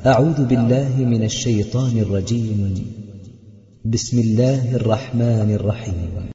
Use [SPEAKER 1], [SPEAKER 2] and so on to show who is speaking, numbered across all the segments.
[SPEAKER 1] أعوذ بالله من الشيطان الرجيم. بسم الله الرحمن الرحيم.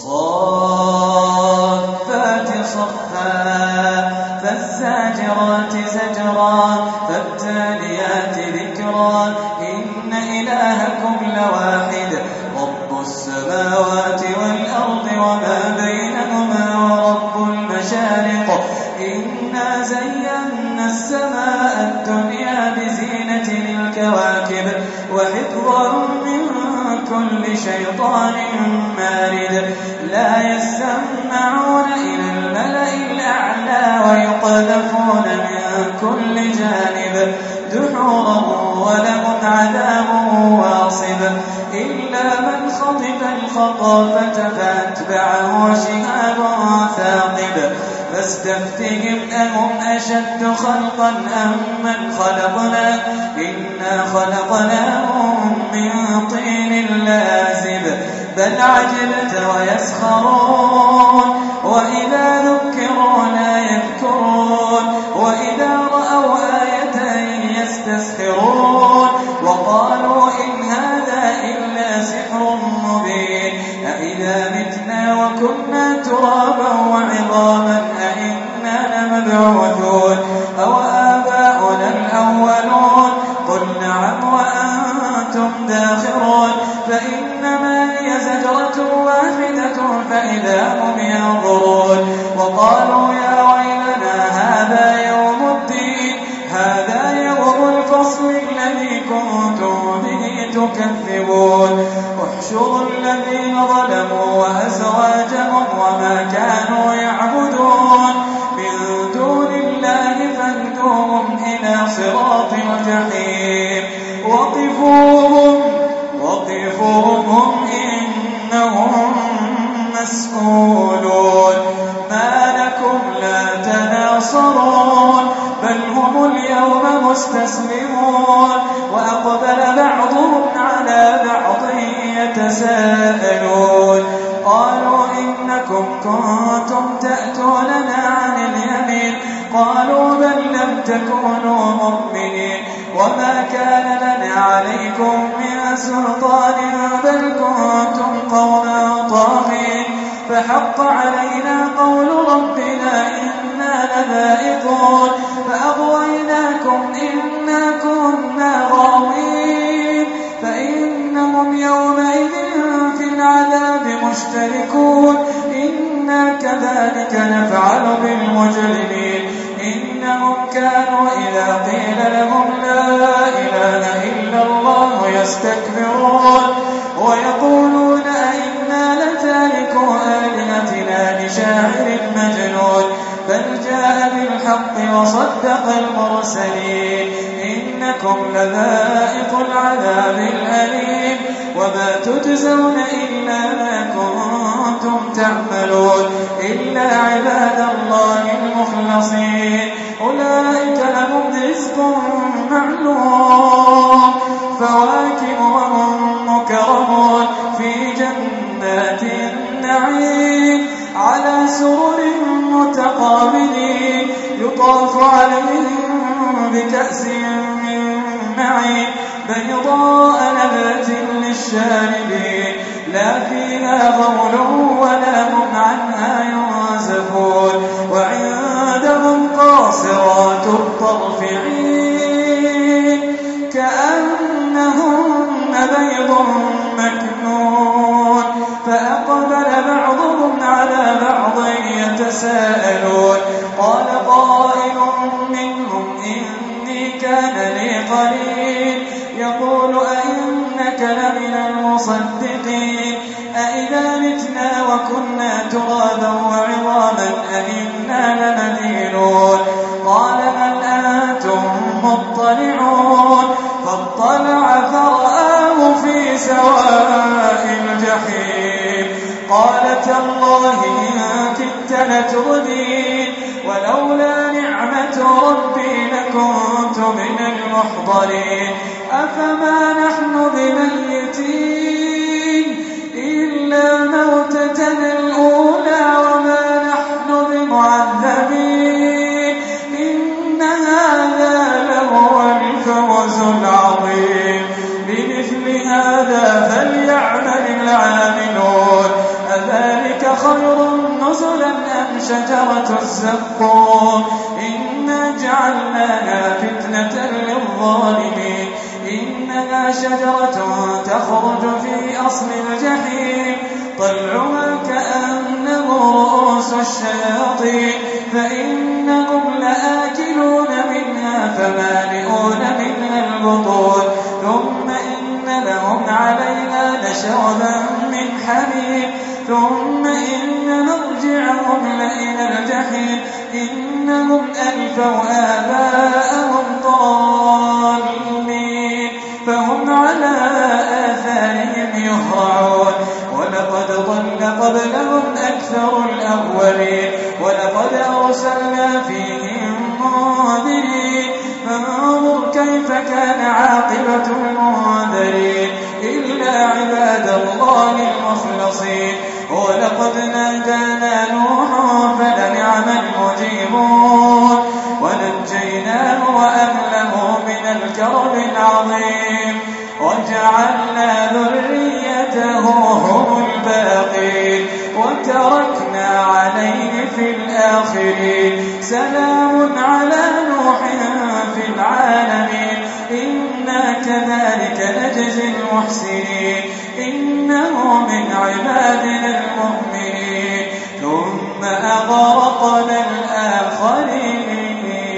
[SPEAKER 2] والصافات صفا فالزاجرات زجرا فالتاليات ذكرا إن إلهكم لواحد رب السماوات والأرض وما بينهما ورب المشارق إنا زينا السماء الدنيا بزينة الكواكب وحفظا من كل شيطان مارد لا يسمعون إلى الملأ الأعلى ويقذفون من كل جانب دحورا ولهم عذاب واصب إلا من خطف الخطافة فأتبعه شهاب ثاقب فاستفتهم أهم أشد خلقا أم من خلقنا إنا خلقناهم من طين لازب بل عجبت ويسخرون وإذا ذكروا لا يذكرون وإذا رأوا آية يستسخرون وقالوا إن هذا إلا سحر مبين أإذا متنا وكنا ترابا وعظاما أإنا لمبعوثون أو آباؤنا الأولون قل نعم وأنتم داخرون فإنما هي زجرة واحدة فإذا هم ينظرون وقالوا يا ويلنا هذا يوم الدين هذا يوم الفصل الذي كنتم به تكذبون احشروا الذين ظلموا وأزواجهم وما كانوا يعبدون من دون الله فاهدوهم إلى صراط الجحيم وقفوهم إنهم مسؤولون ما لكم لا تناصرون بل هم اليوم مستسلمون وأقبل بعضهم على بعض يتساءلون قالوا إنكم كنتم تأتوننا عن اليمين قالوا بل لم تكونوا مؤمنين وما كان لنا عليكم من سلطان بل كنتم قوما طاغين فحق علينا قول ربنا إنا لذائقون فأغويناكم إنا كنا غاوين فإنهم يومئذ في العذاب مشتركون إنا كذلك نفعل بالمجرمين إنهم كانوا إذا قيل لهم لا إله إلا الله يستكبرون ويقولون أئنا لتاركو آلهتنا لشاعر مجنون بل جاء بالحق وصدق المرسلين إنكم لذائق العذاب الأليم وما تجزون إلا ما كنتم تعملون إلا عباد الله المخلصين أولئك لهم رزق معلوم فواكه وهم مكرمون في جنات النعيم على سرر متقابلين يطاف عليهم بكأس من معين بيضاء لذة للشاربين لا فيها غول ولا هم عنها ينزفون وعندهم قاصرات الطرف عين كأنهن بيض مكنون فأقبل بعضهم على بعض يتساءلون قال قائل منهم إني كان لي قرين يقول أئنك لمن المصدقين أئذا متنا وكنا ترابا وعظاما أئنا لمدينون قال هل أنتم مطلعون فاطلع فرآه في سواء الجحيم قال تالله إن كدت لتردين ولولا نعمة ربي لكنت من المحضرين أفما نحن بميتين إلا موتتنا الأولى وما نحن بمعذبين إن هذا لهو الفوز خير نزلا أم شجرة الزقوم إنا جعلناها فتنة للظالمين إنها شجرة تخرج في أصل الجحيم طلعها كأنه رؤوس الشياطين فإنهم لآكلون منها فمالئون منها البطون ثم إن لهم عليها لشربا من حميم ثم إن مرجعهم لإلى الجحيم إنهم ألفوا آباءهم ضالين فهم على آثارهم يهرعون ولقد ضل قبلهم أكثر الأولين ولقد أرسلنا فيهم منذرين فانظر كيف كان عاقبة المنذرين إلا عباد الله المخلصين ولقد نادانا نوح فلنعم المجيبون ونجيناه وأهله من الكرب العظيم وجعلنا ذريته هم الباقين وتركنا عليه في الآخرين سلام على نوح في العالمين إنا كذلك نجزي المحسنين إنه من عبادنا المؤمنين ثم أغرقنا الآخرين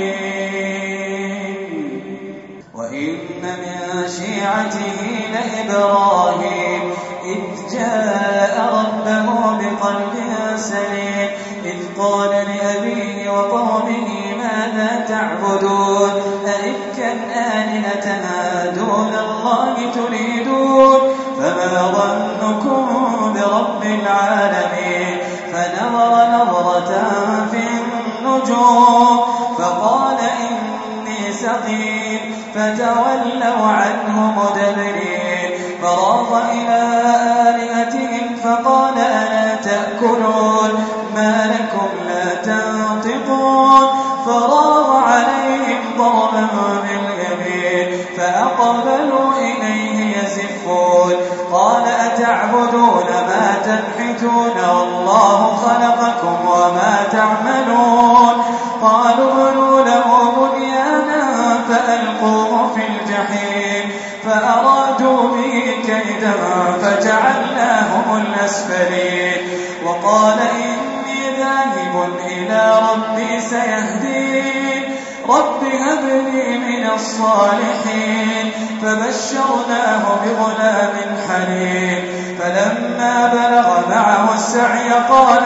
[SPEAKER 2] وإن من شيعته لإبراهيم إذ جاء ربه بقلب سليم إذ قال لأبيه وقومه ماذا تعبدون أئفكا آلهة دون الله تريدون فما ظنكم برب العالمين فنظر نظرة في النجوم فقال إني سقيم فتولوا عنه مدبرين فراغ إلى آلهتهم فقال ألا تأكلون ما لكم لا تنطقون فراغ عليهم ضربا باليمين فأقبلوا إليه يزفون قال أتعبدون ما تنحتون والله خلقكم وما تعملون قالوا ابنوا له بنيانا فألقوه في الجحيم فأرادوا به كيدا فجعلناهم الأسفلين وقال إني ذاهب إلى ربي سيهدين رب هب لي من الصالحين فبشرناه بغلام حليم فلما بلغ معه السعي قال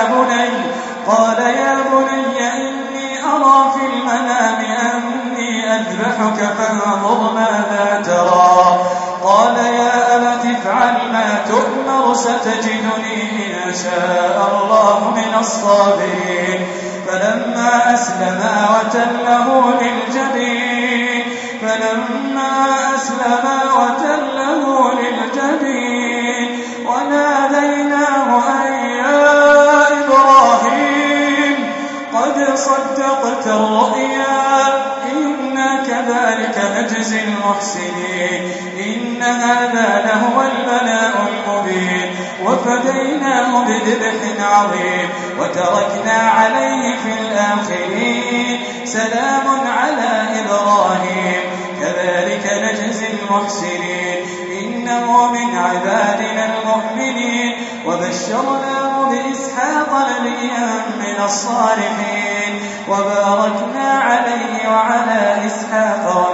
[SPEAKER 2] يا بني إني أرى في المنام أني أذبحك فانظر ماذا ترى قال يا أبت افعل ما تؤمر ستجدني إن شاء الله من الصابرين فلما أسلما وتله للجبين وناديناه أن يا إبراهيم قد صدقت الرؤيا إنا كذلك نجزي المحسنين إن هذا لهو البلاء المبين وفديناه بذبح عظيم وتركنا عليه في الآخرين سلام على إبراهيم كذلك نجزي المحسنين إنه من عبادنا المؤمنين وبشرناه بإسحاق نبيا من الصالحين وباركنا عليه وعلى إسحاق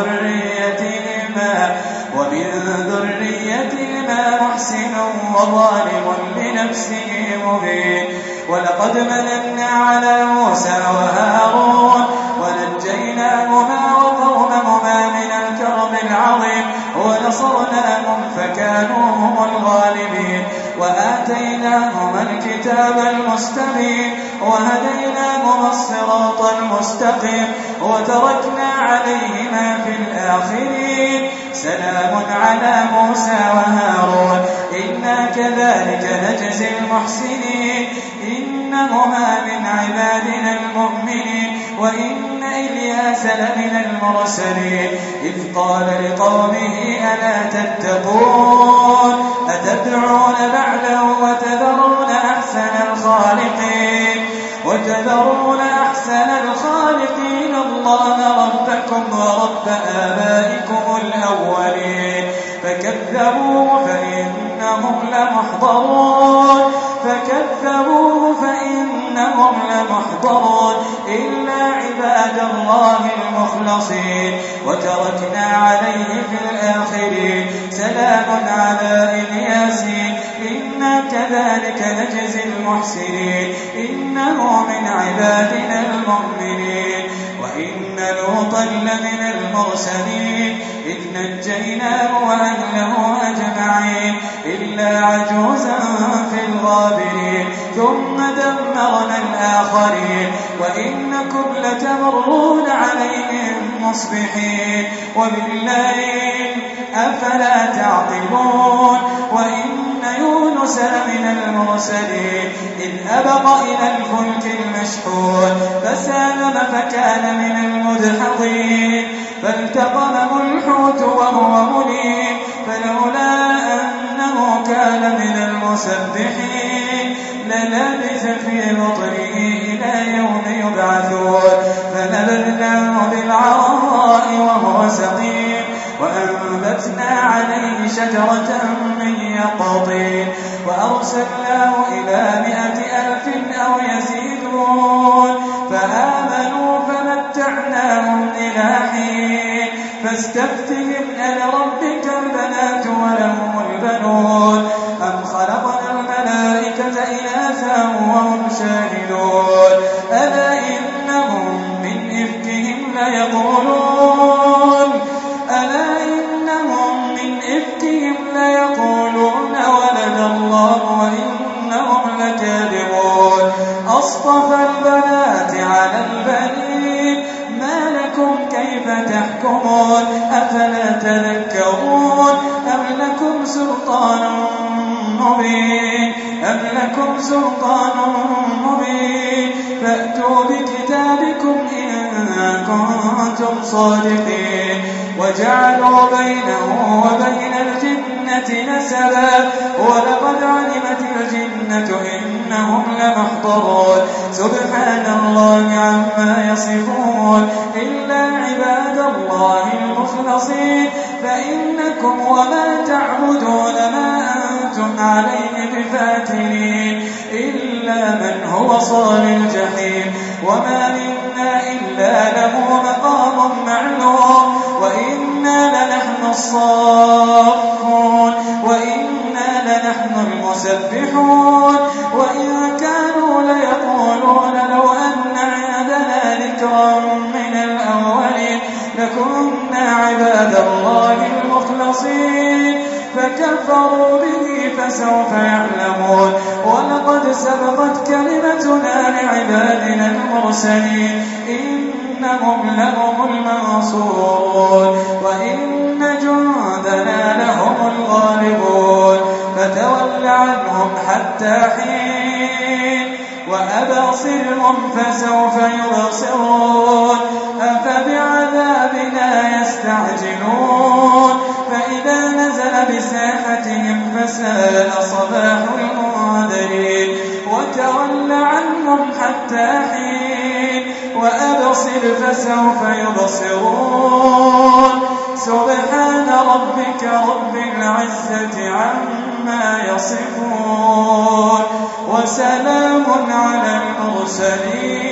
[SPEAKER 2] ومن ذريتهما محسن وظالم لنفسه مبين ولقد مننا على موسى وهارون ونجيناهما وقومهما من الكرب العظيم ونصرناهم فكانوا هم الغالبين وآتيناهما الكتاب المستبين وهديناهما الصراط المستقيم وتركنا عليهما في الآخرين سلام على موسى وهارون إنا كذلك نجزي المحسنين إنهما من عبادنا المؤمنين وإن إلياس لمن المرسلين إذ قال لقومه ألا تتقون أتدعون بعلا وتذرون أحسن وتذرون أحسن الخالقين الله ربكم ورب آبائكم الأولين فكذبوه فإنهم لمحضرون إلا عباد الله المخلصين وتركنا عليه في الآخرين سلام على الياسين إنا كذلك نجزي المحسنين إنه من عبادنا المؤمنين وإن لوطا لمن المرسلين إذ نجيناه وأهله أجمعين إلا عجوزا في الغابرين ثم دمرنا الآخرين وإنكم لتمرون عليهم مصبحين وبالليل أفلا تعقلون وإن يونس لمن المرسلين إذ أبق إلى الفلك المشحون فساهم فكان من المدحضين فالتقمه الحوت وهو مليم فلولا أنه كان من المسبحين للبث في بطنه إلى يوم يبعثون فنبذناه بالعراء وهو سقيم وأنبتنا عليه شجرة من يقطين وأرسلناه إلى 100,000 أو يزيدون فآمنوا فمتعناهم إلى حين فاستفتهم ألربك البنات ولهم البنون أم خلقنا الملائكة إناثا وهم شاهدون ألا إنهم من إفكهم ليقولون ولد الله وإنهم لكاذبون أصطفى البنات على البنين ما لكم كيف تحكمون أفلا تذكرون أم لكم سلطان مبين فأتوا بكتابكم إن كنتم صادقين وجعلوا بينه وبين الجنة نسبا ولقد علمت الجنة إنهم لمحضرون سبحان الله عما يصفون إلا عباد الله المخلصين فإنكم وما تعبدون ما أنتم عليه بفاتنين إلا من هو صال الجحيم وما منا إلا له مقام معلوم وإنا لنحن الصافون وإنا لنحن المسبحون وإن كانوا ليقولون لو أن عندنا ذكرا من الأولين لكنا عباد الله المخلصين فكفروا به فسوف يعلمون ولقد سبقت كلمتنا لعبادنا المرسلين إنهم لهم المنصورون وإن جندنا لهم الغالبون فتول عنهم حتى حين وأبصرهم فسوف يبصرون أفبعذابنا يستعجلون فإذا نزل بساحتهم فساء صباح المنذرين وتول عنهم حتى حين وأبصر فسوف يبصرون سبحان ربك رب العزة عما يصفون وسلام على المرسلين